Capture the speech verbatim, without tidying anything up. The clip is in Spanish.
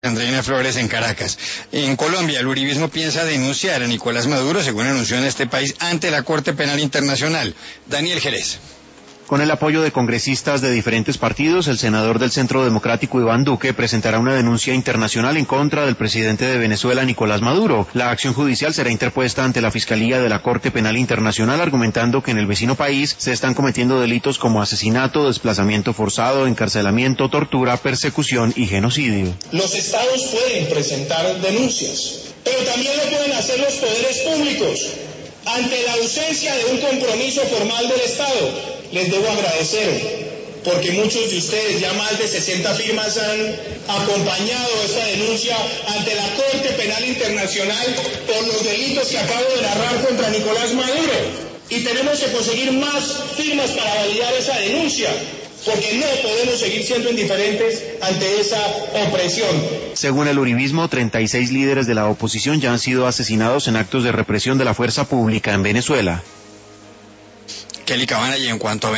Andreina Flores en Caracas. En Colombia, el uribismo piensa denunciar a Nicolás Maduro, según anunció en este país, ante la Corte Penal Internacional. Daniel Jerez. Con el apoyo de congresistas de diferentes partidos, el senador del Centro Democrático Iván Duque presentará una denuncia internacional en contra del presidente de Venezuela, Nicolás Maduro. La acción judicial será interpuesta ante la Fiscalía de la Corte Penal Internacional, argumentando que en el vecino país se están cometiendo delitos como asesinato, desplazamiento forzado, encarcelamiento, tortura, persecución y genocidio. Los estados pueden presentar denuncias, pero también lo pueden hacer los poderes públicos. Ante la ausencia de un compromiso formal del Estado, les debo agradecer, porque muchos de ustedes, ya más de sesenta firmas, han acompañado esta denuncia ante la Corte Penal Internacional por los delitos que acabo de narrar contra Nicolás Maduro. Y tenemos que conseguir más firmas para validar esa denuncia, porque no podemos seguir siendo indiferentes ante esa opresión. Según el uribismo, treinta y seis líderes de la oposición ya han sido asesinados en actos de represión de la fuerza pública en Venezuela. Kelly Cabana, y en cuanto a